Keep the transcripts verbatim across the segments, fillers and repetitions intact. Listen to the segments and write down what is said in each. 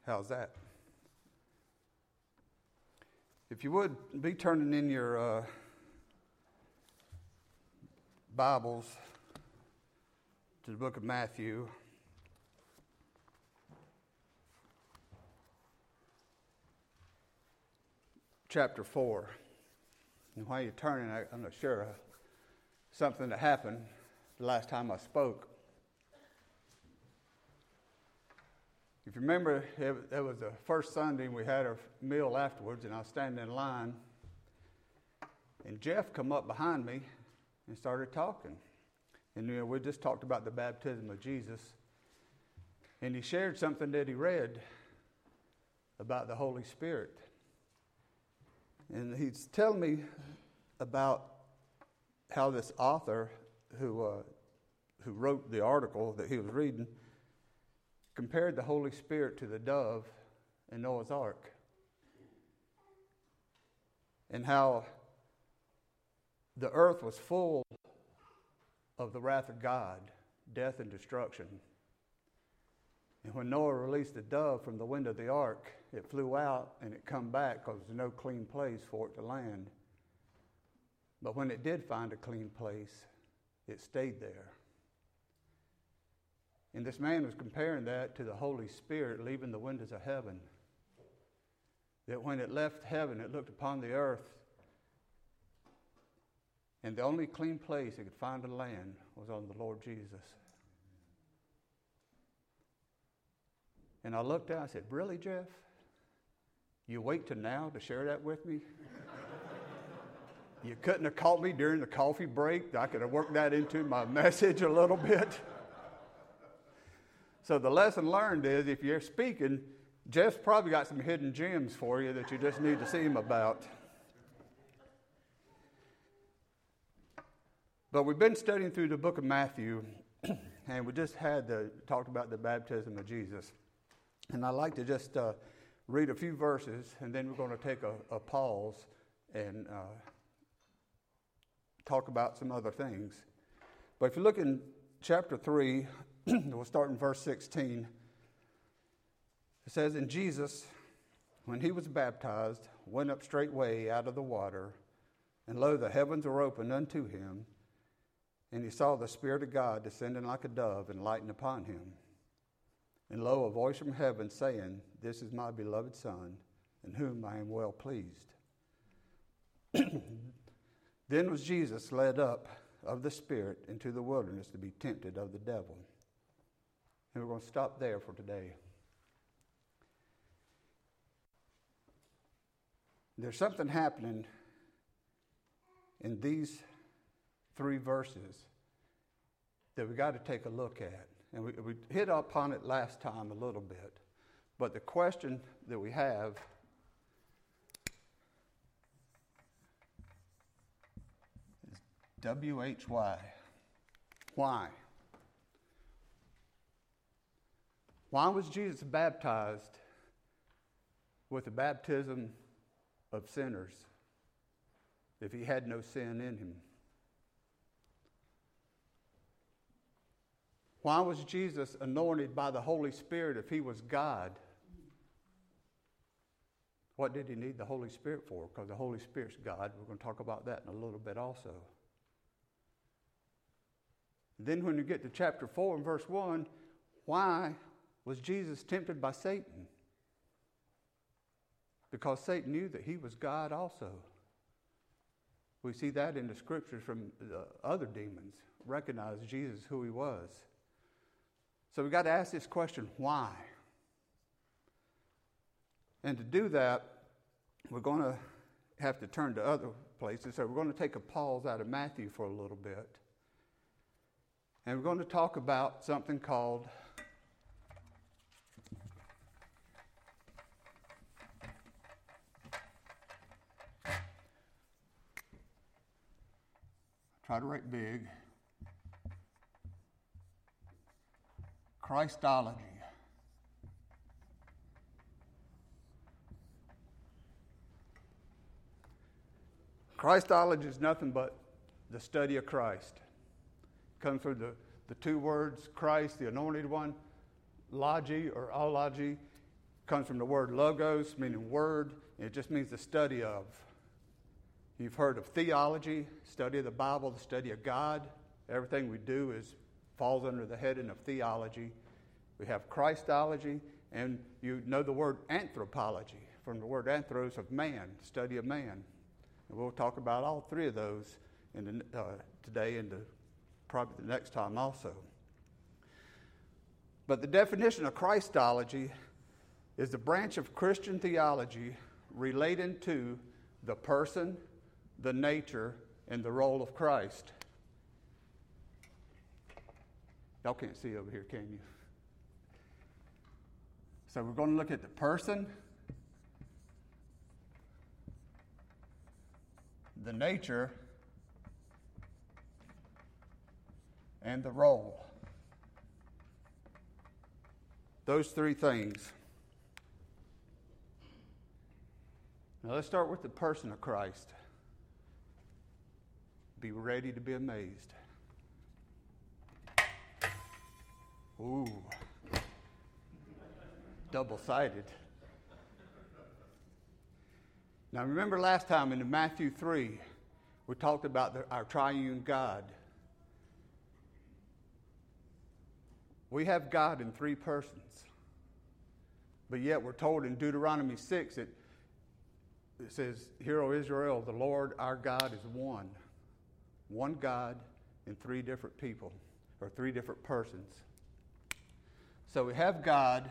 How's that? If you would, be turning in your uh, Bibles to the book of Matthew. Chapter four. And while you're turning, I, I'm not sure, uh, something that happened the last time I spoke. If you remember, it, it was the first Sunday, and we had our meal afterwards, and I was standing in line, and Jeff come up behind me and started talking. And you know, we just talked about the baptism of Jesus, and he shared something that he read about the Holy Spirit. And he's telling me about how this author who uh, who wrote the article that he was reading compared the Holy Spirit to the dove in Noah's Ark. And how the earth was full of the wrath of God, death and destruction. And when Noah released the dove from the window of the ark, it flew out and it come back because there's no clean place for it to land. But when it did find a clean place, it stayed there. And this man was comparing that to the Holy Spirit leaving the windows of heaven. That when it left heaven, it looked upon the earth, and the only clean place it could find to land was on the Lord Jesus. And I looked out and I said, "Really, Jeff? You wait till now to share that with me? You couldn't have caught me during the coffee break? I could have worked that into my message a little bit." So the lesson learned is, if you're speaking, Jeff's probably got some hidden gems for you that you just need to see him about. But we've been studying through the book of Matthew, and we just had the, talked about the baptism of Jesus. And I'd like to just uh, read a few verses, and then we're going to take a, a pause and uh, talk about some other things. But if you look in chapter three, we'll start in verse sixteen. It says, "And Jesus, when he was baptized, went up straightway out of the water, and lo, the heavens were opened unto him, and he saw the Spirit of God descending like a dove and lighting upon him. And lo, a voice from heaven saying, This is my beloved Son, in whom I am well pleased. Then was Jesus led up of the Spirit into the wilderness to be tempted of the devil." And we're going to stop there for today. There's something happening in these three verses that we got to take a look at. And we, we hit upon it last time a little bit. But the question that we have is W H Y. Why? Why was Jesus baptized with the baptism of sinners if he had no sin in him? Why was Jesus anointed by the Holy Spirit if he was God? What did he need the Holy Spirit for? Because the Holy Spirit's God. We're going to talk about that in a little bit also. Then when you get to chapter four and verse one, why was Jesus tempted by Satan? Because Satan knew that he was God also. We see that in the scriptures from the other demons. Recognize Jesus who he was. So we've got to ask this question, why? And to do that, we're going to have to turn to other places. So we're going to take a pause out of Matthew for a little bit. And we're going to talk about something called try to write big. Christology. Christology is nothing but the study of Christ. It comes from the, the two words, Christ, the anointed one, logi or ology. comes from the word logos, meaning word, and it just means the study of. You've heard of theology, study of the Bible, the study of God. Everything we do is falls under the heading of theology. We have Christology, and you know the word anthropology, from the word anthros of man, study of man. And we'll talk about all three of those in the, uh, today and the, probably the next time also. But the definition of Christology is the branch of Christian theology relating to the person, the nature, and the role of Christ. Y'all can't see over here, can you? So we're going to look at the person, the nature, and the role. Those three things. Now let's start with the person of Christ. Be ready to be amazed. Ooh. Double-sided. Now remember last time in Matthew three, we talked about the, our triune God. We have God in three persons. But yet we're told in Deuteronomy six, it, it says, "Hear, O Israel, the Lord our God is one." One God in three different people, or three different persons. So we have God.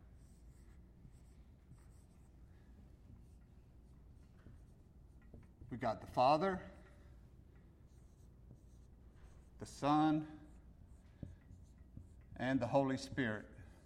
We got the Father, the Son, and the Holy Spirit.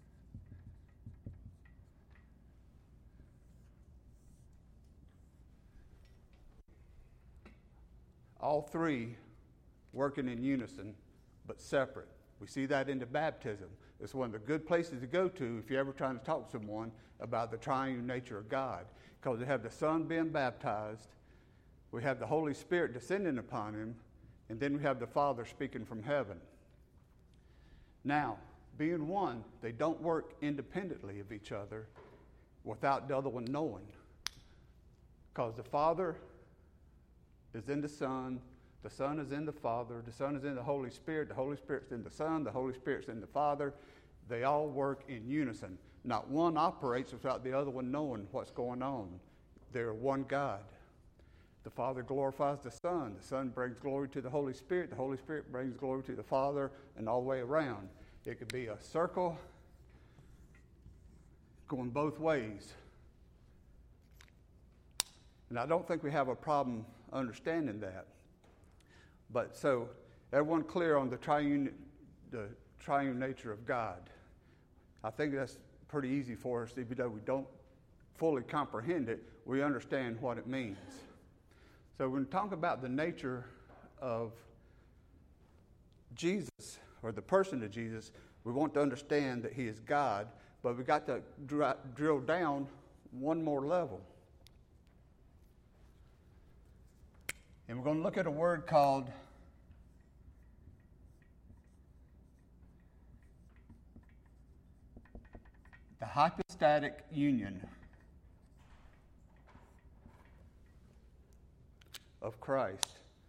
All three working in unison, but separate. We see that in the baptism. It's one of the good places to go to if you're ever trying to talk to someone about the triune nature of God. Because we have the Son being baptized, we have the Holy Spirit descending upon him, and then we have the Father speaking from heaven. Now, being one, they don't work independently of each other without the other one knowing. Because the Father is in the Son, the Son is in the Father, the Son is in the Holy Spirit, the Holy Spirit's in the Son, the Holy Spirit's in the Father. They all work in unison. Not one operates without the other one knowing what's going on. They're one God. The Father glorifies the Son. The Son brings glory to the Holy Spirit. The Holy Spirit brings glory to the Father, and all the way around. It could be a circle going both ways. And I don't think we have a problem understanding that. But so, everyone clear on the triune, the triune nature of God. I think that's pretty easy for us, even though we don't fully comprehend it, we understand what it means. So when we talk about the nature of Jesus, or the person of Jesus, we want to understand that he is God, but we've got to dr- drill down one more level. And we're going to look at a word called the hypostatic union of Christ.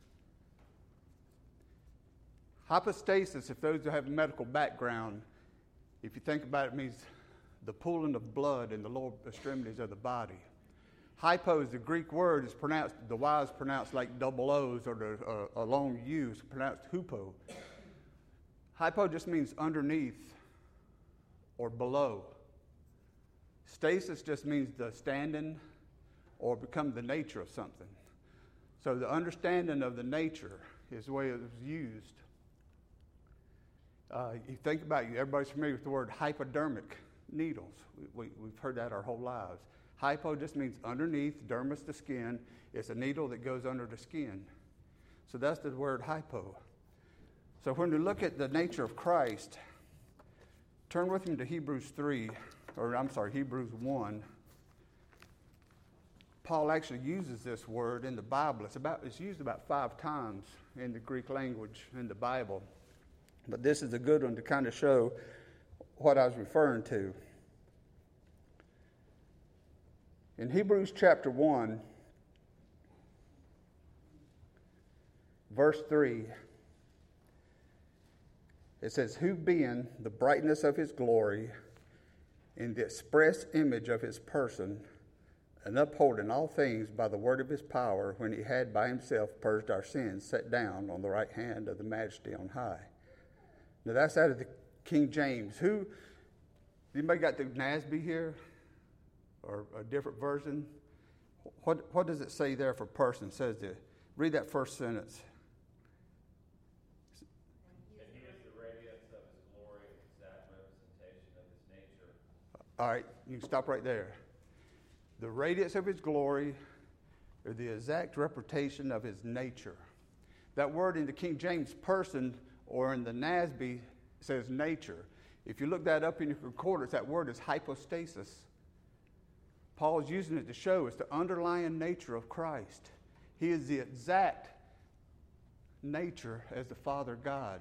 Hypostasis, if those who have a medical background, if you think about it, it means the pooling of blood in the lower extremities of the body. Hypo is the Greek word. It's pronounced, the Y is pronounced like double O's, or the uh, a long U is pronounced hupo. Hypo just means underneath or below. Stasis just means the standing or become the nature of something. So the understanding of the nature is the way it was used. Uh, you think about it, everybody's familiar with the word hypodermic needles. We, we, we've heard that our whole lives. Hypo just means underneath, dermis, the skin. It's a needle that goes under the skin. So that's the word hypo. So when we look at the nature of Christ, turn with me to Hebrews three, or I'm sorry, Hebrews one. Paul actually uses this word in the Bible. It's about it's used about five times in the Greek language in the Bible. But this is a good one to kind of show what I was referring to. In Hebrews chapter one, verse three, it says, who being the brightness of his glory in the express image of his person, and upholding all things by the word of his power, when he had by himself purged our sins, sat down on the right hand of the majesty on high. Now that's out of the King James. Who, anybody got the N A S B here? Or a different version? What what does it say there for person? It says to read that first sentence. And he is the radiance of his glory, exact representation of his nature. All right, you can stop right there. The radiance of his glory, or the exact representation of his nature. That word in the King James person, or in the N A S B, says nature. If you look that up in your concordance, that word is hypostasis. Paul is using it to show it's the underlying nature of Christ. He is the exact nature as the Father God.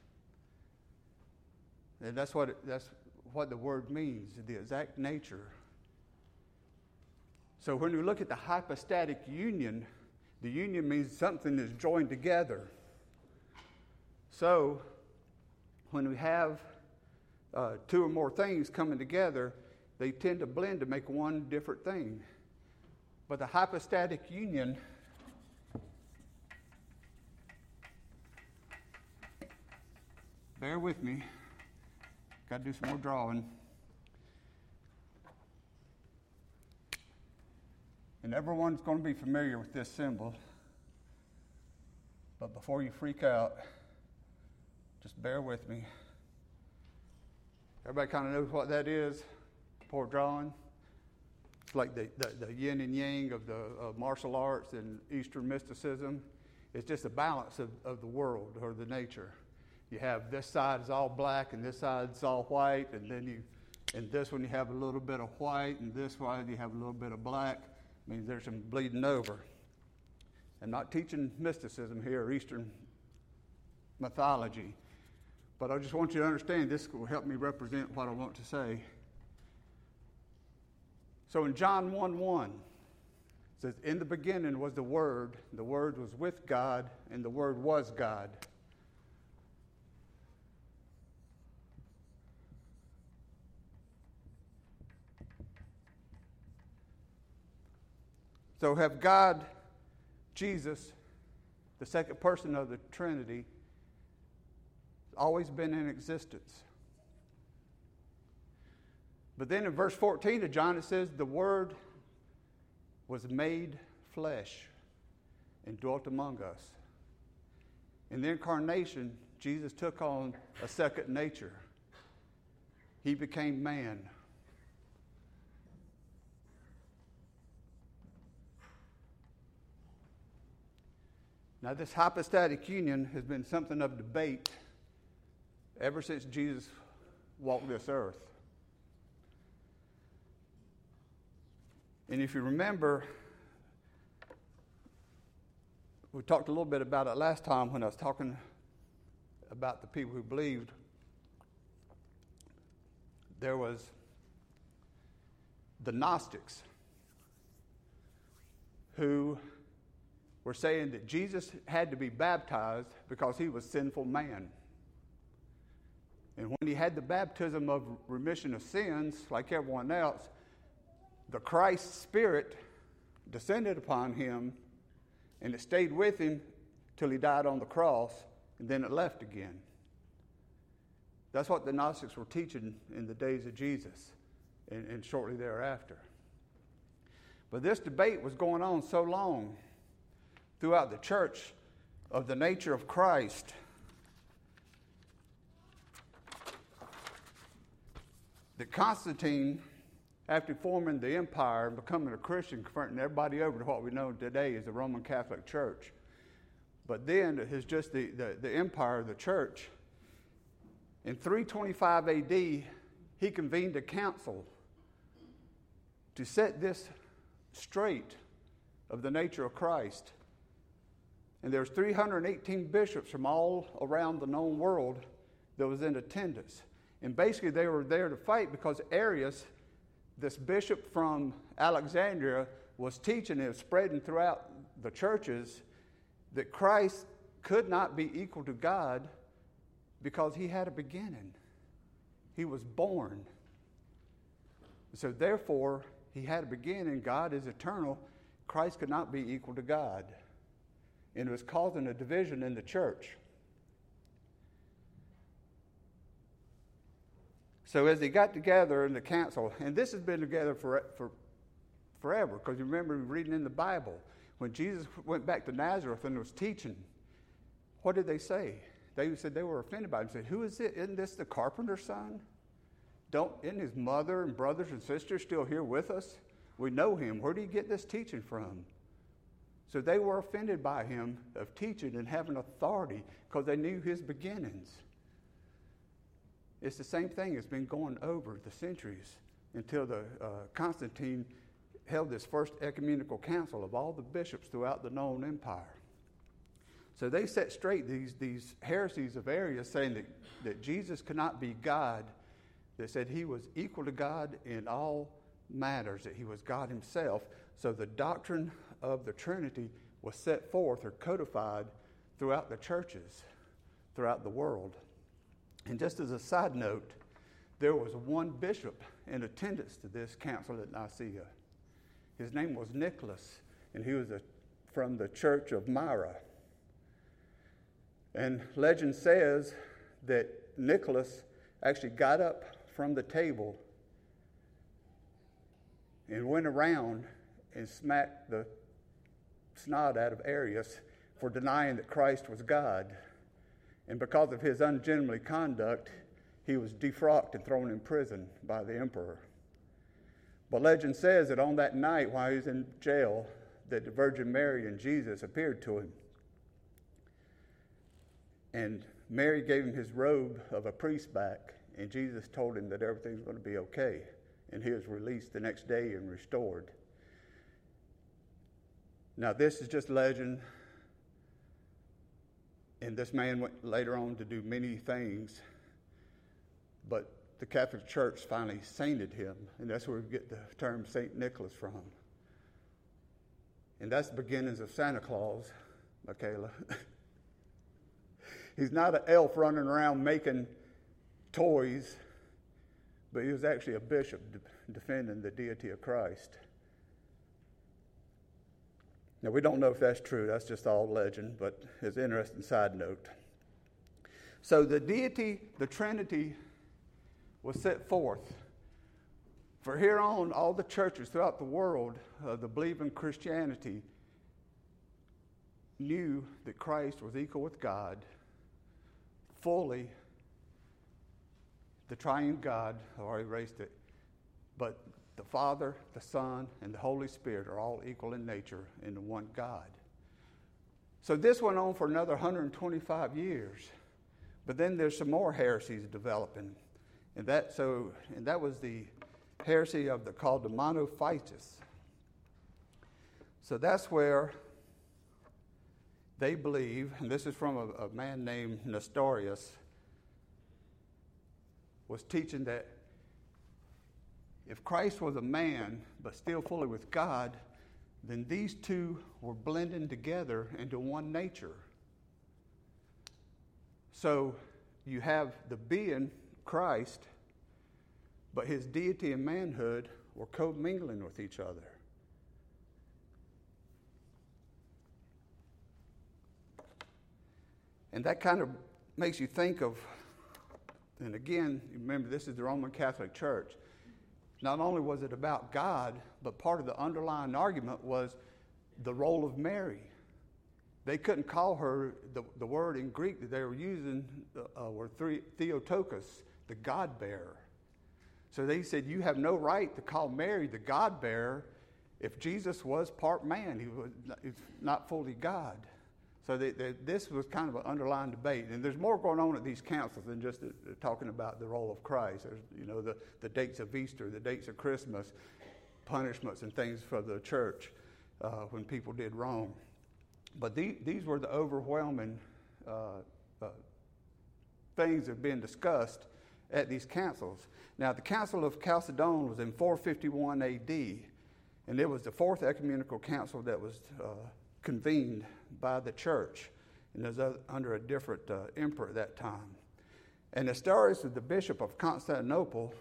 And that's what it, that's what the word means, the exact nature. So when we look at the hypostatic union, the union means something is joined together. So when we have uh, two or more things coming together, they tend to blend to make one different thing. But the hypostatic union bear with me, got to do some more drawing. And everyone's going to be familiar with this symbol. But before you freak out, just bear with me. Everybody kind of knows what that is before drawing. It's like the, the, the yin and yang of the uh, martial arts and Eastern mysticism. It's just a balance of, of the world or the nature. You have this side is all black and this side is all white, and then you, in this one you have a little bit of white, and this one you have a little bit of black. It means there's some bleeding over. I'm not teaching mysticism here or Eastern mythology, but I just want you to understand this will help me represent what I want to say. So in John one one, it says, in the beginning was the Word, the Word was with God, and the Word was God. So have God, Jesus, the second person of the Trinity, always been in existence. But then in verse fourteen of John it says, the Word was made flesh and dwelt among us. In the incarnation, Jesus took on a second nature. He became man. Now, this hypostatic union has been something of debate ever since Jesus walked this earth. And if you remember, we talked a little bit about it last time when I was talking about the people who believed. There was the Gnostics who were saying that Jesus had to be baptized because he was sinful man. And when he had the baptism of remission of sins, like everyone else, the Christ Spirit descended upon him, and it stayed with him till he died on the cross, and then it left again. That's what the Gnostics were teaching in the days of Jesus and, and shortly thereafter. But this debate was going on so long throughout the church of the nature of Christ that Constantine, after forming the empire and becoming a Christian, converting everybody over to what we know today as the Roman Catholic Church. But then it is just the, the, the empire of the church. In three twenty-five A D, he convened a council to set this straight of the nature of Christ. And there's three hundred eighteen bishops from all around the known world that was in attendance. And basically they were there to fight because Arius, this bishop from Alexandria was teaching and spreading throughout the churches that Christ could not be equal to God because he had a beginning. He was born. So therefore, he had a beginning. God is eternal. Christ could not be equal to God. And it was causing a division in the church. So as they got together in the council, and this has been together for, for forever, because you remember reading in the Bible, when Jesus went back to Nazareth and was teaching, what did they say? They said they were offended by him. They said, who is it? Isn't this the carpenter's son? Don't, isn't his mother and brothers and sisters still here with us? We know him. Where did he get this teaching from? So they were offended by him of teaching and having authority because they knew his beginnings. It's the same thing that's been going over the centuries until the uh, Constantine held this first ecumenical council of all the bishops throughout the known empire. So they set straight these, these heresies of Arius, saying that, that Jesus could not be God. They said he was equal to God in all matters, that he was God himself. So the doctrine of the Trinity was set forth or codified throughout the churches, throughout the world. And just as a side note, there was one bishop in attendance to this council at Nicaea. His name was Nicholas, and he was a, from the church of Myra. And legend says that Nicholas actually got up from the table and went around and smacked the snot out of Arius for denying that Christ was God. And because of his ungentlemanly conduct, he was defrocked and thrown in prison by the emperor. But legend says that on that night while he was in jail, that the Virgin Mary and Jesus appeared to him. And Mary gave him his robe of a priest back, and Jesus told him that everything's going to be okay. And he was released the next day and restored. Now, this is just legend. And this man went later on to do many things. But the Catholic Church finally sainted him. And that's where we get the term Saint Nicholas from. And that's the beginnings of Santa Claus, Michaela. He's not an elf running around making toys, but he was actually a bishop de- defending the deity of Christ. Now, we don't know if that's true. That's just all legend, but it's an interesting side note. So the deity, the Trinity, was set forth. For here on, all the churches throughout the world uh, that believe in Christianity knew that Christ was equal with God, fully the triune God. I already erased it. But the Father, the Son, and the Holy Spirit are all equal in nature in the one God. So this went on for another one hundred twenty-five years. But then there's some more heresies developing. And that so and that was the heresy of the called the Monophysites. So that's where they believe, and this is from a, a man named Nestorius, was teaching that if Christ was a man, but still fully with God, then these two were blending together into one nature. So you have the being, Christ, but his deity and manhood were commingling with each other. And that kind of makes you think of, and again, remember this is the Roman Catholic Church. Not only was it about God, but part of the underlying argument was the role of Mary. They couldn't call her, the, the word in Greek that they were using uh, were Theotokos, the God-bearer. So they said, you have no right to call Mary the God-bearer if Jesus was part man. He was not fully God. So they, they, this was kind of an underlying debate. And there's more going on at these councils than just uh, talking about the role of Christ. There's, you know, the, the dates of Easter, the dates of Christmas, punishments and things for the church uh, when people did wrong. But the, these were the overwhelming uh, uh, things that have been discussed. at these councils. Now, the Council of Chalcedon was in four fifty-one A D, and it was the fourth ecumenical council that was uh, convened by the church, and it was under a different uh, emperor at that time. And Nestorius, the bishop of Constantinople,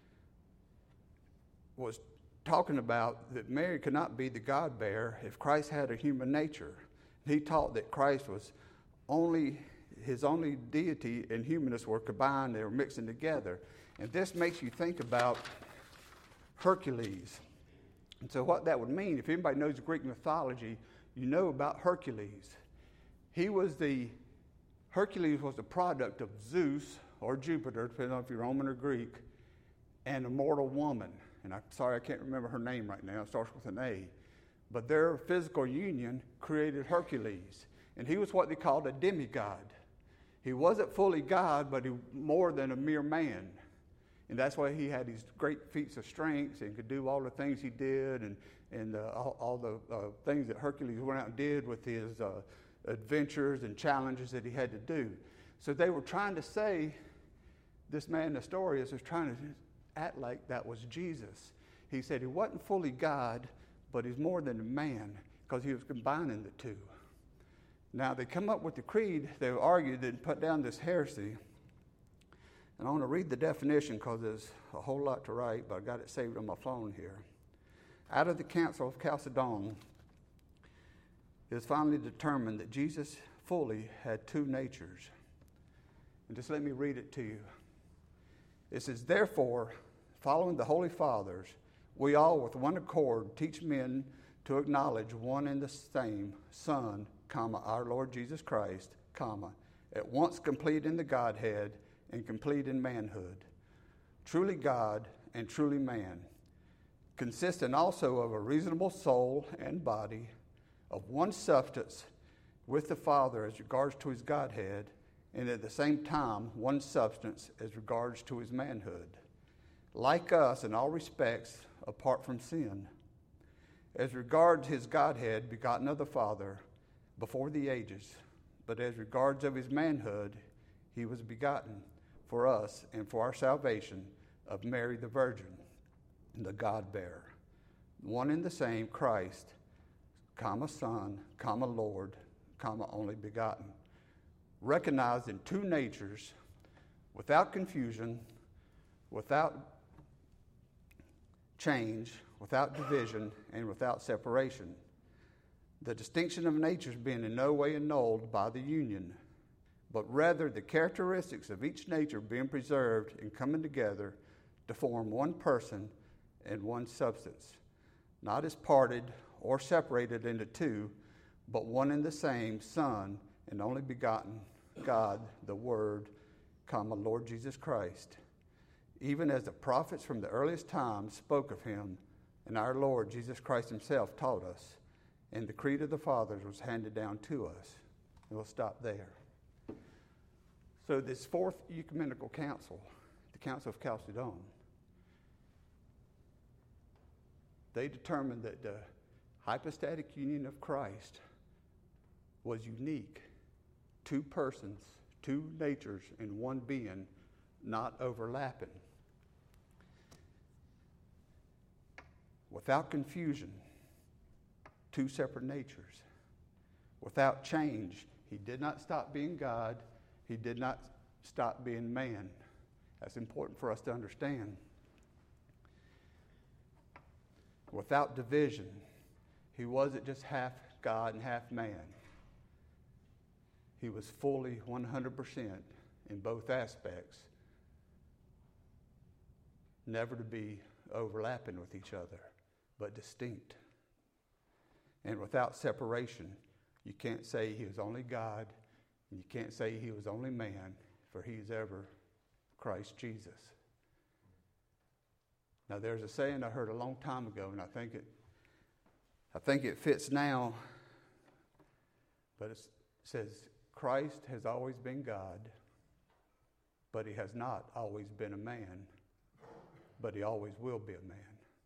was talking about that Mary could not be the God-bearer if Christ had a human nature. He taught that Christ was only, his only deity and humanness were combined, they were mixing together. And this makes you think about Hercules. And so what that would mean, if anybody knows Greek mythology, you know about Hercules. He was the, Hercules was the product of Zeus or Jupiter, depending on if you're Roman or Greek, and a mortal woman. And I'm sorry, I can't remember her name right now. It starts with an A. But their physical union created Hercules. And he was what they called a demigod. He wasn't fully God, but he more than a mere man. And that's why he had these great feats of strength and could do all the things he did and, and uh, all, all the uh, things that Hercules went out and did with his uh, adventures and challenges that he had to do. So they were trying to say, this man Nestorius was trying to act like that was Jesus. He said he wasn't fully God, but he's more than a man because he was combining the two. Now, they come up with the creed. They argued and put down this heresy. And I want to read the definition because there's a whole lot to write, but I got it saved on my phone here. Out of the Council of Chalcedon, it was finally determined that Jesus fully had two natures. And just let me read it to you. It says, therefore, following the Holy Fathers, we all with one accord teach men to acknowledge one and the same Son, comma, our Lord Jesus Christ, comma, at once complete in the Godhead and complete in manhood, truly God and truly man, consisting also of a reasonable soul and body, of one substance with the Father as regards to his Godhead, and at the same time one substance as regards to his manhood, like us in all respects apart from sin. As regards his Godhead, begotten of the Father before the ages, but as regards of his manhood, he was begotten for us and for our salvation of Mary the Virgin, the God-bearer, one and the same Christ, comma Son, comma Lord, comma only begotten, recognized in two natures, without confusion, without change, without division, and without separation. The distinction of natures being in no way annulled by the union, but rather the characteristics of each nature being preserved and coming together to form one person and one substance, not as parted or separated into two, but one and the same Son and only begotten God, the Word, comma, Lord Jesus Christ, even as the prophets from the earliest times spoke of him, and our Lord Jesus Christ himself taught us, and the creed of the fathers was handed down to us. And we'll stop there. So this fourth ecumenical council, the Council of Chalcedon, they determined that the hypostatic union of Christ was unique. Two persons, two natures in one being, not overlapping. Without confusion, two separate natures. Without change, he did not stop being God. He did not stop being man. That's important for us to understand. Without division, he wasn't just half God and half man. He was fully one hundred percent in both aspects, never to be overlapping with each other, but distinct. And without separation, you can't say he was only God, and you can't say he was only man, for he is ever Christ Jesus. Now, there's a saying I heard a long time ago, and I think it, I think it fits now, but it says, Christ has always been God, but he has not always been a man, but he always will be a man.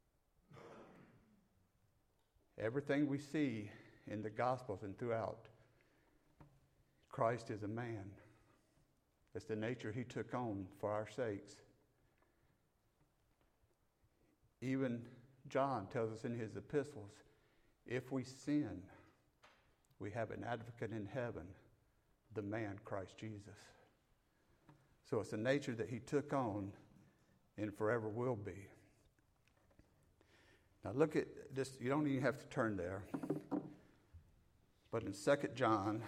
Everything we see in the Gospels and throughout, Christ is a man. It's the nature he took on for our sakes. Even John tells us in his epistles, if we sin, we have an advocate in heaven, the man Christ Jesus. So it's the nature that he took on and forever will be. Now look at this. You don't even have to turn there. But in Second John,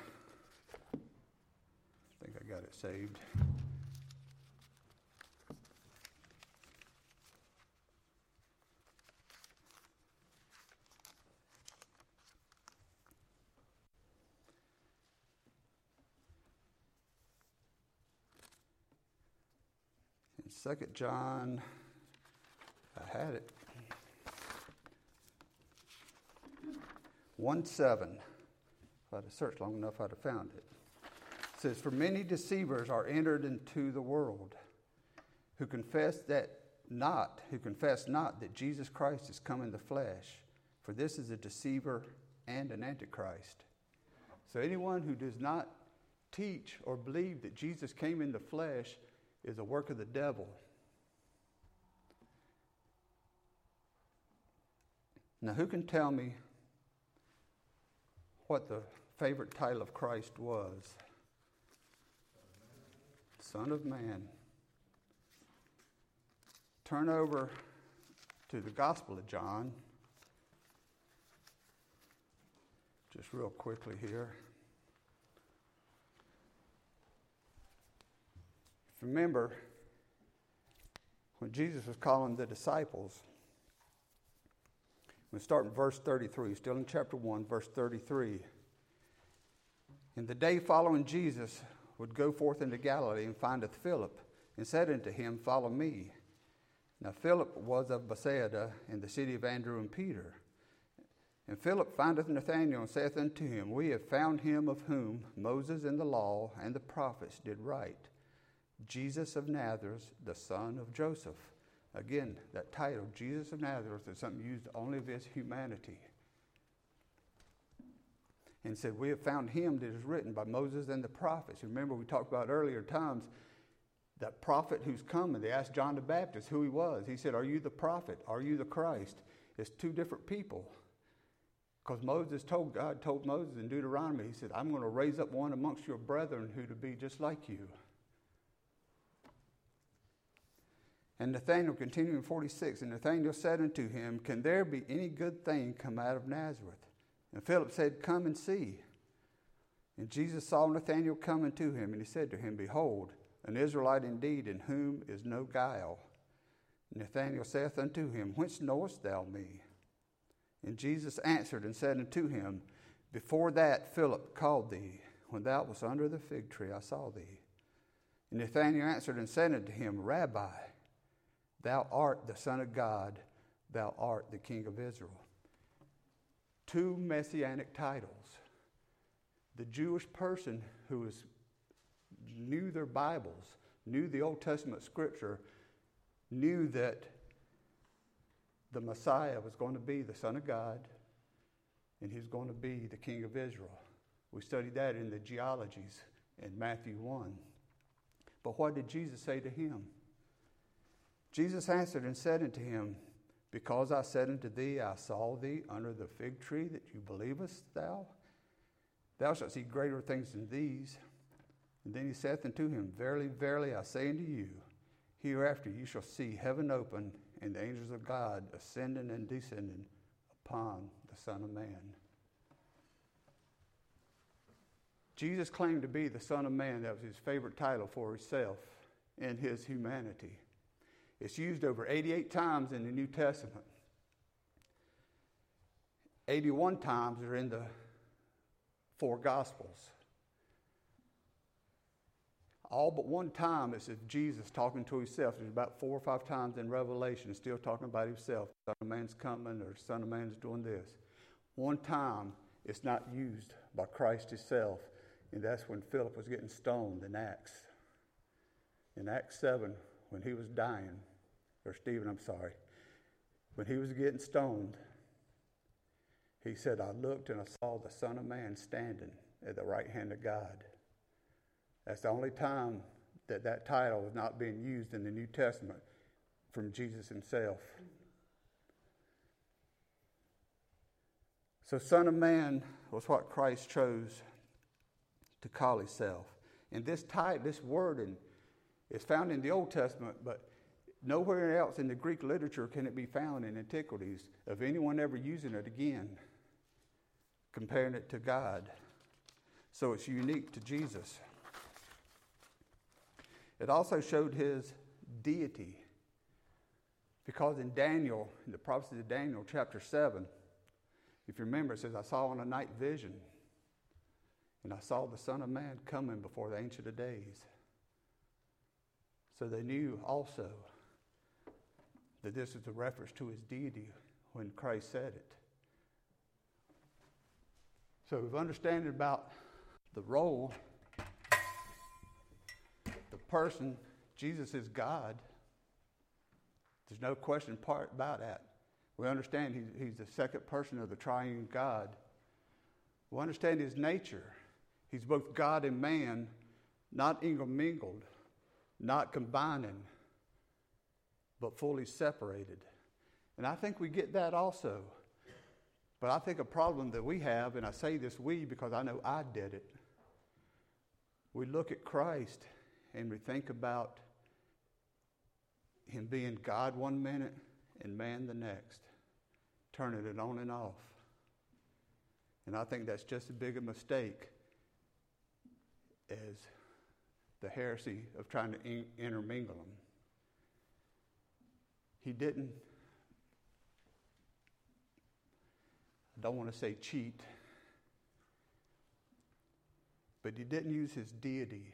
I think I got it saved. In Second John, I had it. one seven. If I'd have searched long enough, I'd have found it. It says, for many deceivers are entered into the world, who confess that not, who confess not that Jesus Christ is come in the flesh, for this is a deceiver and an antichrist. So anyone who does not teach or believe that Jesus came in the flesh is a work of the devil. Now, who can tell me what the favorite title of Christ was? Son of Man. Turn over to the Gospel of John, just real quickly here. Remember, when Jesus was calling the disciples, we start in verse thirty-three, still in chapter one, verse thirty-three. In the day following, Jesus would go forth into Galilee and findeth Philip, and said unto him, follow me. Now Philip was of Bethsaida, in the city of Andrew and Peter. And Philip findeth Nathanael, and saith unto him, we have found him of whom Moses in the law and the prophets did write, Jesus of Nazareth, the son of Joseph. Again, that title, Jesus of Nazareth, is something used only of his humanity. And said, we have found him that is written by Moses and the prophets. Remember, we talked about earlier times, that prophet who's coming. They asked John the Baptist who he was. He said, are you the prophet? Are you the Christ? It's two different people. Because Moses told, God told Moses in Deuteronomy, he said, I'm going to raise up one amongst your brethren who to be just like you. And Nathanael, continuing forty-six, and Nathanael said unto him, can there be any good thing come out of Nazareth? And Philip said, come and see. And Jesus saw Nathanael coming to him, and he said to him, behold, an Israelite indeed, in whom is no guile. And Nathanael saith unto him, whence knowest thou me? And Jesus answered and said unto him, before that Philip called thee, when thou wast under the fig tree, I saw thee. And Nathanael answered and said unto him, Rabbi, thou art the Son of God, thou art the King of Israel. Two messianic titles. The Jewish person who was, knew their Bibles, knew the Old Testament scripture, knew that the Messiah was going to be the Son of God, and he was going to be the King of Israel. We studied that in the genealogies in Matthew one. But what did Jesus say to him? Jesus answered and said unto him, because I said unto thee, I saw thee under the fig tree, that you believest thou? Thou shalt see greater things than these. And then he saith unto him, verily, verily, I say unto you, hereafter you shall see heaven open, and the angels of God ascending and descending upon the Son of Man. Jesus claimed to be the Son of Man. That was his favorite title for himself in his humanity. It's used over eighty-eight times in the New Testament. eighty-one times are in the four Gospels. All but one time it's of Jesus talking to himself. There's about four or five times in Revelation still talking about himself. Son of Man's coming, or Son of Man's doing this. One time it's not used by Christ himself, and that's when Philip was getting stoned in Acts. In Acts seven, when he was dying, or Stephen, I'm sorry, when he was getting stoned, he said, I looked and I saw the Son of Man standing at the right hand of God. That's the only time that that title was not being used in the New Testament from Jesus himself. So Son of Man was what Christ chose to call himself. And this type, this wording is found in the Old Testament, but nowhere else in the Greek literature can it be found in antiquities of anyone ever using it again, comparing it to God. So it's unique to Jesus. It also showed his deity, because in Daniel, in the prophecy of Daniel, chapter seven, if you remember, it says, I saw on a night vision, and I saw the Son of Man coming before the Ancient of Days. So they knew also that this is a reference to his deity when Christ said it. So we've understood about the role, the person. Jesus is God. There's no question part about that. We understand he's, he's the second person of the triune God. We understand his nature. He's both God and man, not intermingled, not combining, but fully separated. And I think we get that also. But I think a problem that we have, and I say this we because I know I did it, we look at Christ and we think about him being God one minute and man the next, turning it on and off. And I think that's just as big a mistake as the heresy of trying to in- intermingle them. He didn't, I don't want to say cheat, but he didn't use his deity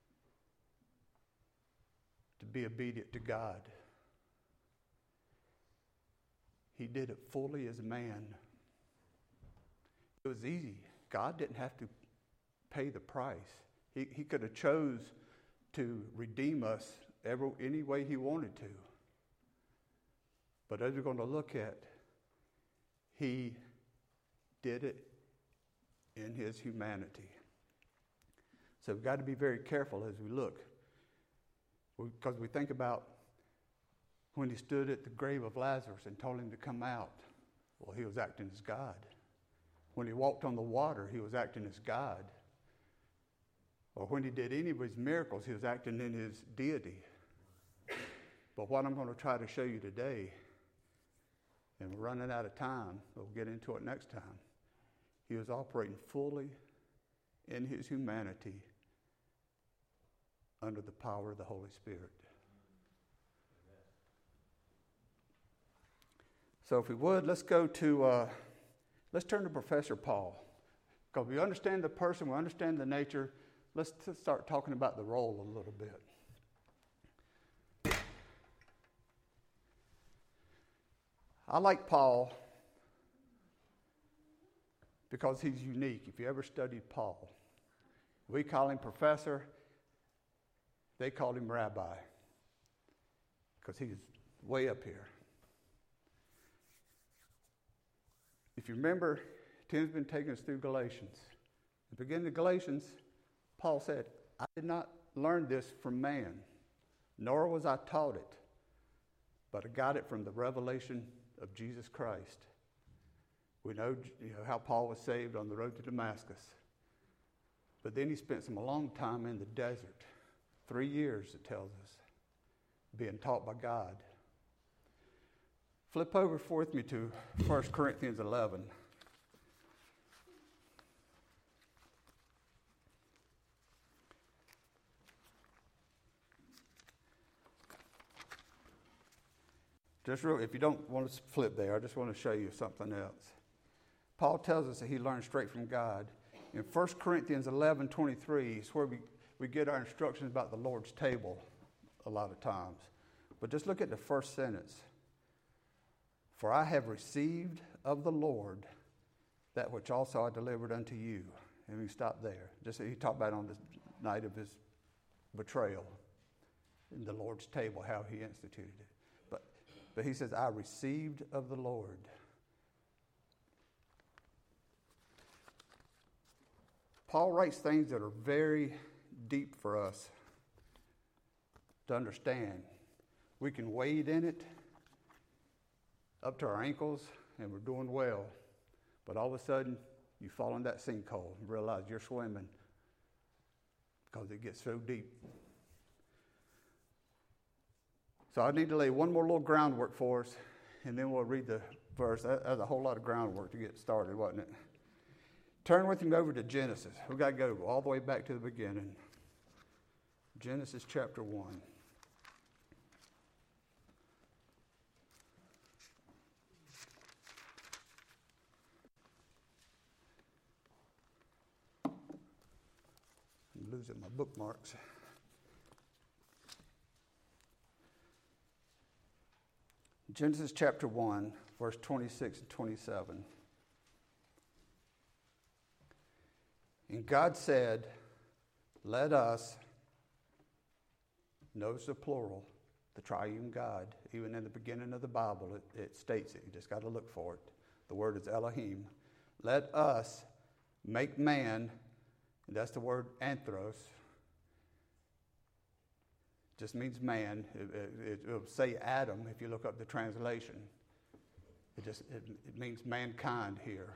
to be obedient to God. He did it fully as a man. It was easy. God didn't have to pay the price. He, he could have chose to redeem us every, any way he wanted to. But as we're going to look at, he did it in his humanity. So we've got to be very careful as we look. Because we think about when he stood at the grave of Lazarus and told him to come out. Well, he was acting as God. When he walked on the water, he was acting as God. Or when he did any of his miracles, he was acting in his deity. But what I'm going to try to show you today, and we're running out of time, we'll get into it next time, he was operating fully in his humanity under the power of the Holy Spirit. So if we would, let's go to, uh, let's turn to Professor Paul. Because we understand the person, we understand the nature. Let's t- start talking about the role a little bit. I like Paul because he's unique. If you ever studied Paul, we call him professor. They called him rabbi because he's way up here. If you remember, Tim's been taking us through Galatians. At the beginning of Galatians, Paul said, I did not learn this from man, nor was I taught it, but I got it from the revelation of Jesus Christ. We know, you know how Paul was saved on the road to Damascus. But then he spent some a long time in the desert. Three years, it tells us, being taught by God. Flip over with me to First Corinthians eleven. Just real, if you don't want to flip there, I just want to show you something else. Paul tells us that he learned straight from God. In First Corinthians eleven twenty-three, it's where we, we get our instructions about the Lord's table a lot of times. But just look at the first sentence. For I have received of the Lord that which also I delivered unto you. And we stop there. Just he talked about on the night of his betrayal in the Lord's table, how he instituted it. But, but he says, I received of the Lord. Paul writes things that are very deep for us. to understand we can wade in it up to our ankles and we're doing well. But all of a sudden, you fall in that sinkhole and realize you're swimming because it gets so deep. So I need to lay one more little groundwork for us, and then we'll read the verse. That's a whole lot of groundwork to get started, wasn't it? Turn with me over to Genesis. We've got to go all the way back to the beginning. Genesis chapter one. I'm losing my bookmarks. Genesis chapter one, verse twenty-six and twenty-seven. And God said, let us, notice the plural, the triune God. Even in the beginning of the Bible, it, it states it. You just got to look for it. The word is Elohim. Let us make man, and that's the word anthros. Just means man. It, it, it will say Adam if you look up the translation. It just it, it means mankind here.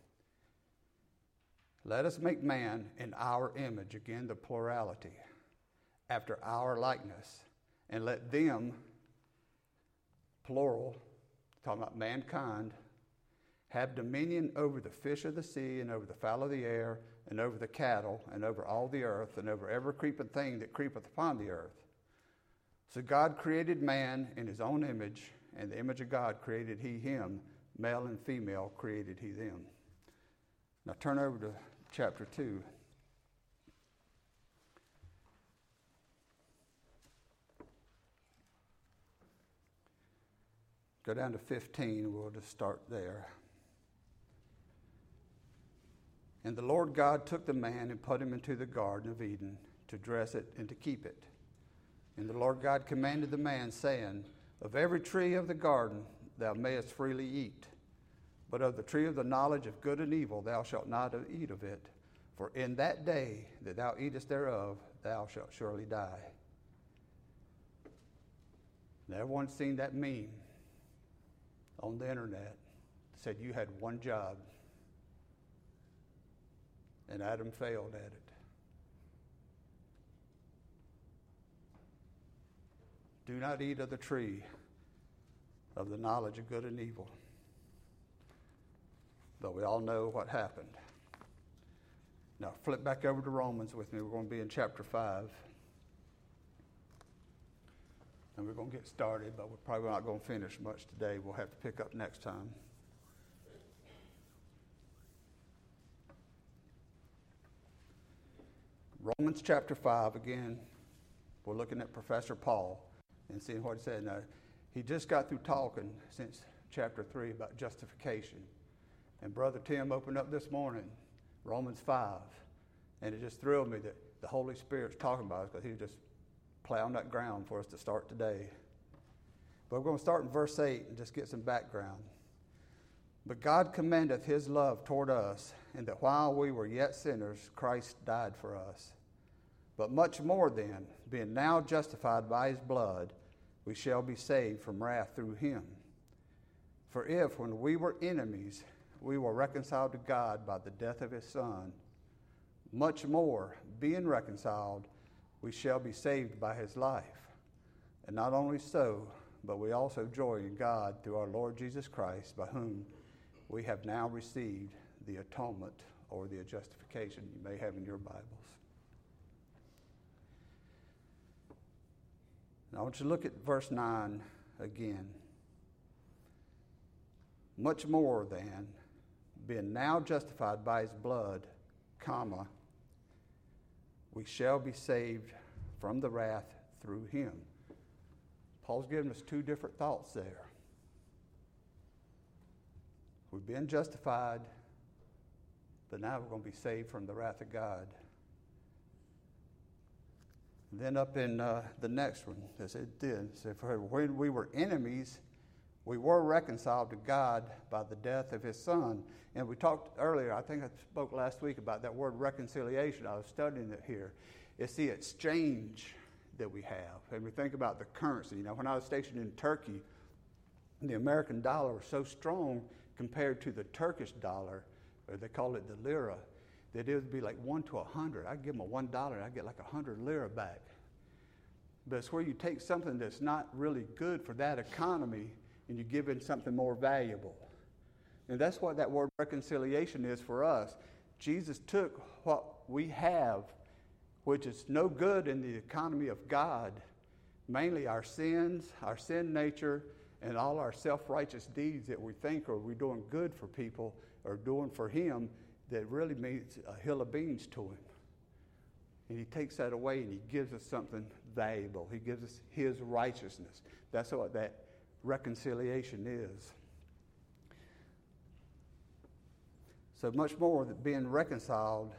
Let us make man in our image, again the plurality, after our likeness, and let them, plural, talking about mankind, have dominion over the fish of the sea and over the fowl of the air and over the cattle and over all the earth and over every creeping thing that creepeth upon the earth. So God created man in his own image, and the image of God created he him, male and female created he them. Now turn over to chapter two. Go down to fifteen, we'll just start there. And the Lord God took the man and put him into the Garden of Eden to dress it and to keep it. And the Lord God commanded the man, saying, of every tree of the garden thou mayest freely eat, but of the tree of the knowledge of good and evil thou shalt not eat of it, for in that day that thou eatest thereof thou shalt surely die. Now, everyone's seen that meme on the internet. It said you had one job, and Adam failed at it. Do not eat of the tree of the knowledge of good and evil. But we all know what happened. Now flip back over to Romans with me. We're going to be in chapter five. And we're going to get started, but we're probably not going to finish much today. We'll have to pick up next time. Romans chapter five, again, we're looking at Professor Paul and seeing what he said. Now, he just got through talking since chapter three about justification. And Brother Tim opened up this morning, Romans five, and it just thrilled me that the Holy Spirit's talking about it because he was just plowing that ground for us to start today. But we're going to start in verse eight and just get some background. But God commendeth his love toward us, in that while we were yet sinners, Christ died for us. But much more then, being now justified by his blood, we shall be saved from wrath through him. For if, when we were enemies, we were reconciled to God by the death of his Son, much more, being reconciled, we shall be saved by his life. And not only so, but we also joy in God through our Lord Jesus Christ, by whom we have now received the atonement or the justification you may have in your Bibles. Now I want you to look at verse nine again. Much more than, being now justified by his blood, comma, we shall be saved from the wrath through him. Paul's giving us two different thoughts there. We've been justified, but now we're going to be saved from the wrath of God. And then up in uh, the next one, as it did, it said, for when we were enemies, we were reconciled to God by the death of his Son. And we talked earlier, I think I spoke last week about that word reconciliation. I was studying it here. It's the exchange, that we have. And we think about the currency. You know, when I was stationed in Turkey, the American dollar was so strong compared to the Turkish dollar, or they call it the lira, that it would be like one to a hundred. I'd give them a one dollar and I'd get like a hundred lira back. But it's where you take something that's not really good for that economy and you give it something more valuable. And that's what that word reconciliation is for us. Jesus took what we have, which is no good in the economy of God, mainly our sins, our sin nature, and all our self-righteous deeds that we think are we doing good for people or doing for him, that really means a hill of beans to him. And he takes that away and he gives us something valuable. He gives us his righteousness. That's what that reconciliation is. So much more than being reconciled,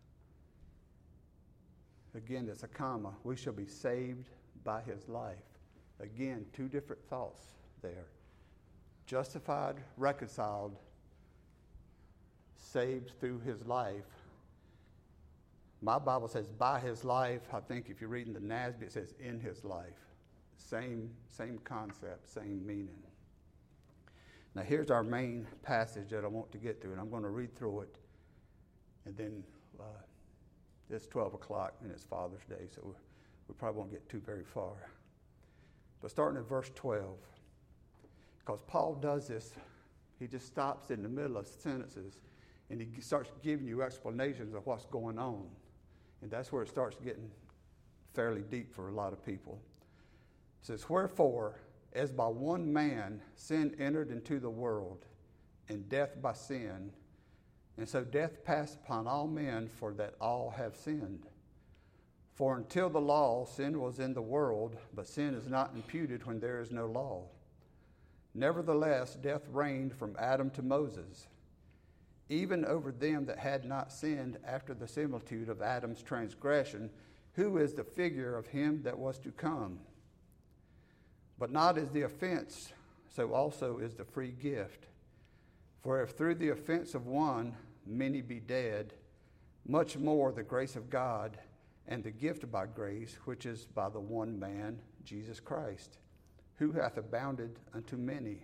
again, it's a comma, we shall be saved by his life. Again, two different thoughts there. Justified, reconciled, saved through his life. My Bible says by his life. I think if you're reading the N A S B, it says in his life. Same, same concept, same meaning. Now here's our main passage that I want to get through, and I'm going to read through it. And then uh, it's twelve o'clock and it's Father's Day, so we, we probably won't get too very far. But starting at verse twelve, because Paul does this, he just stops in the middle of sentences and he starts giving you explanations of what's going on. And that's where it starts getting fairly deep for a lot of people. It says, wherefore, as by one man sin entered into the world, and death by sin, and so death passed upon all men, for that all have sinned. For until the law, sin was in the world, but sin is not imputed when there is no law. Nevertheless, death reigned from Adam to Moses, even over them that had not sinned after the similitude of Adam's transgression, who is the figure of him that was to come. But not as the offense, so also is the free gift. For if through the offense of one many be dead, much more the grace of God and the gift by grace, which is by the one man, Jesus Christ, who hath abounded unto many.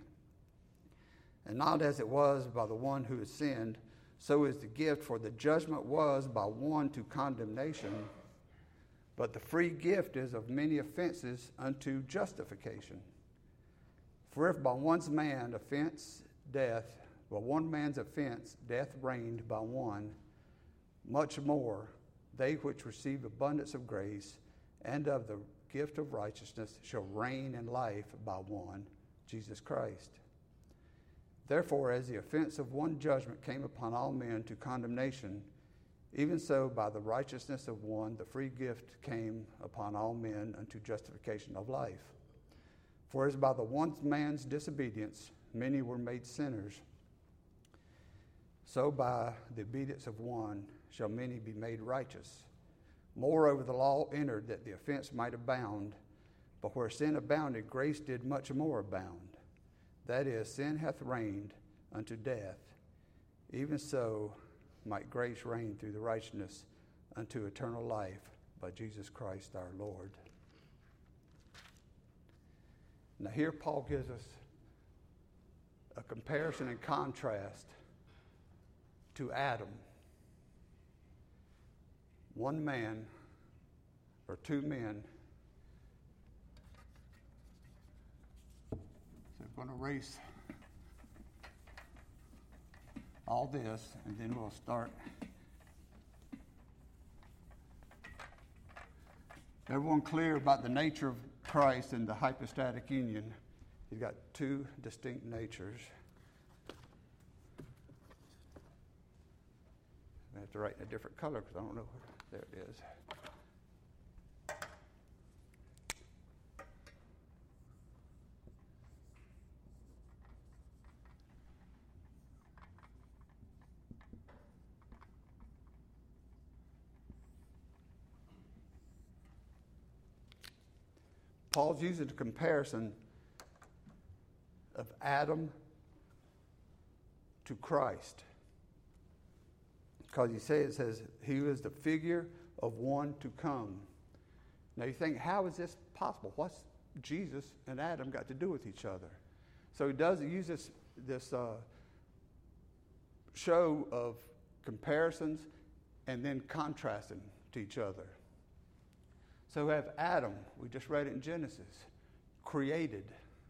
And not as it was by the one who has sinned, so is the gift, for the judgment was by one to condemnation, but the free gift is of many offenses unto justification. For if by one's man offense, death, by one man's offense, death reigned by one, much more they which receive abundance of grace and of the gift of righteousness shall reign in life by one, Jesus Christ. Therefore, as the offense of one judgment came upon all men to condemnation, even so by the righteousness of one the free gift came upon all men unto justification of life. For as by the one man's disobedience many were made sinners, so by the obedience of one shall many be made righteous. Moreover, the law entered that the offense might abound, but where sin abounded, grace did much more abound. That is, sin hath reigned unto death, even so might grace reign through the righteousness unto eternal life by Jesus Christ our Lord. Now here Paul gives us a comparison and contrast to Adam. One man or two men. So I'm going to erase all this and then we'll start. Everyone clear about the nature of Christ and the hypostatic union? He's got two distinct natures. I have to write in a different color because I don't know where. There it is. Paul's using a comparison of Adam to Christ. Because he says, it says, he is the figure of one to come. Now you think, how is this possible? What's Jesus and Adam got to do with each other? So he does use this, this uh, show of comparisons and then contrasting to each other. So we have Adam, we just read it in Genesis, created,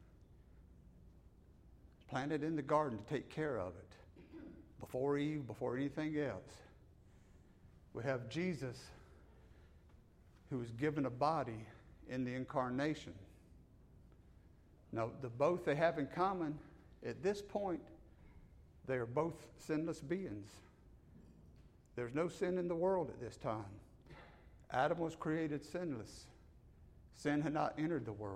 planted in the garden to take care of it, before Eve, before anything else. We have Jesus, who was given a body in the incarnation. Now, the both they have in common, at this point, they are both sinless beings. There's no sin in the world at this time. Adam was created sinless. Sin had not entered the world.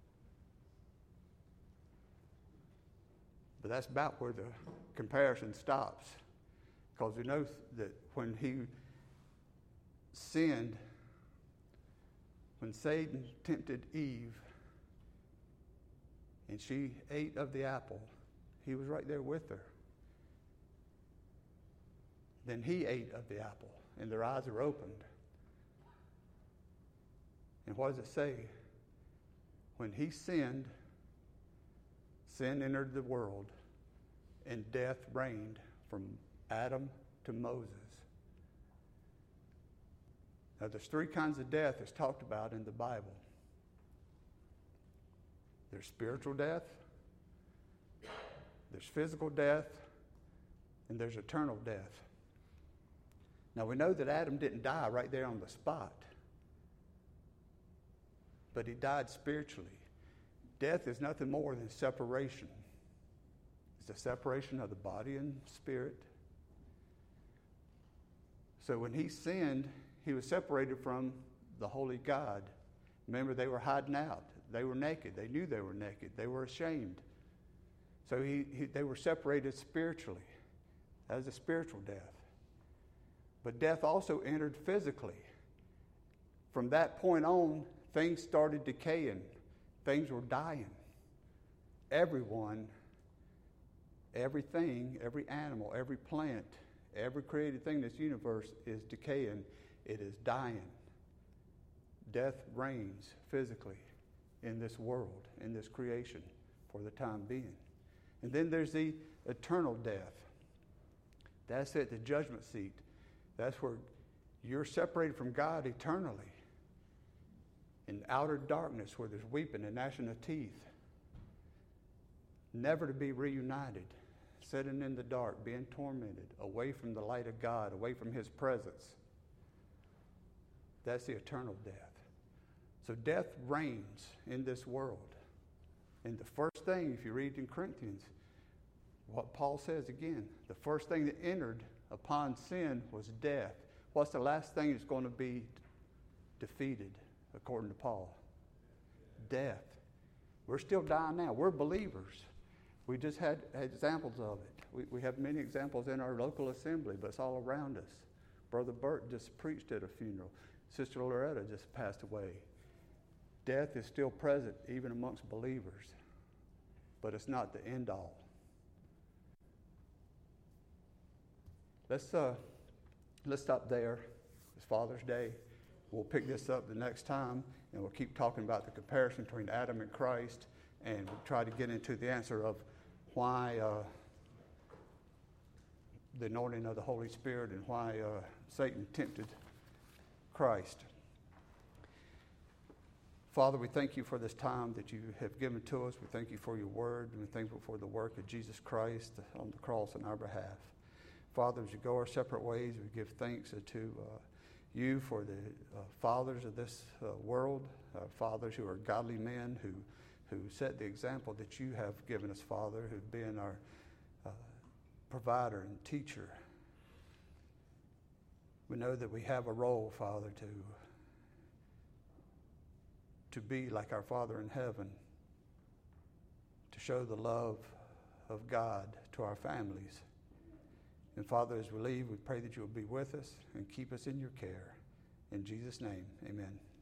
But that's about where the comparison stops. Because we know that when he sinned, when Satan tempted Eve and she ate of the apple, he was right there with her. Then he ate of the apple, and their eyes were opened. And what does it say? When he sinned, sin entered the world, and death reigned from Adam to Moses. Now, there's three kinds of death that's talked about in the Bible. There's spiritual death, there's physical death, and there's eternal death. Now, we know that Adam didn't die right there on the spot, but he died spiritually. Death is nothing more than separation. It's a separation of the body and spirit. So when he sinned, he was separated from the holy God. Remember, they were hiding out. They were naked. They knew they were naked. They were ashamed. So he, he, they were separated spiritually. That was a spiritual death. But death also entered physically. From that point on, things started decaying. Things were dying. Everyone, everything, every animal, every plant, every created thing in this universe is decaying. It is dying. Death reigns physically in this world, in this creation, for the time being. And then there's the eternal death. That's at the judgment seat. That's where you're separated from God eternally. In outer darkness where there's weeping and gnashing of teeth. Never to be reunited. Sitting in the dark, being tormented, away from the light of God, away from His presence. That's the eternal death. So death reigns in this world. And the first thing, if you read in Corinthians, what Paul says again, the first thing that entered upon sin was death. What's the last thing that's going to be defeated, according to Paul? Death. We're still dying now. We're believers. We just had examples of it. We, we have many examples in our local assembly, but it's all around us. Brother Burt just preached at a funeral. Sister Loretta just passed away. Death is still present even amongst believers, but it's not the end all. Let's uh, let's stop there. It's Father's Day. We'll pick this up the next time, and we'll keep talking about the comparison between Adam and Christ, and we'll try to get into the answer of why uh, the anointing of the Holy Spirit and why uh, Satan tempted Christ. Father, we thank you for this time that you have given to us. We thank you for your word, and we thank you for the work of Jesus Christ on the cross on our behalf. Father, as you go our separate ways, we give thanks to uh, you for the uh, fathers of this uh, world, uh, fathers who are godly men who, who set the example that you have given us, Father, who've been our uh, provider and teacher. We know that we have a role, Father, to to be like our Father in heaven, to show the love of God to our families. And Father, as we leave, we pray that you will be with us and keep us in your care. In Jesus' name, amen.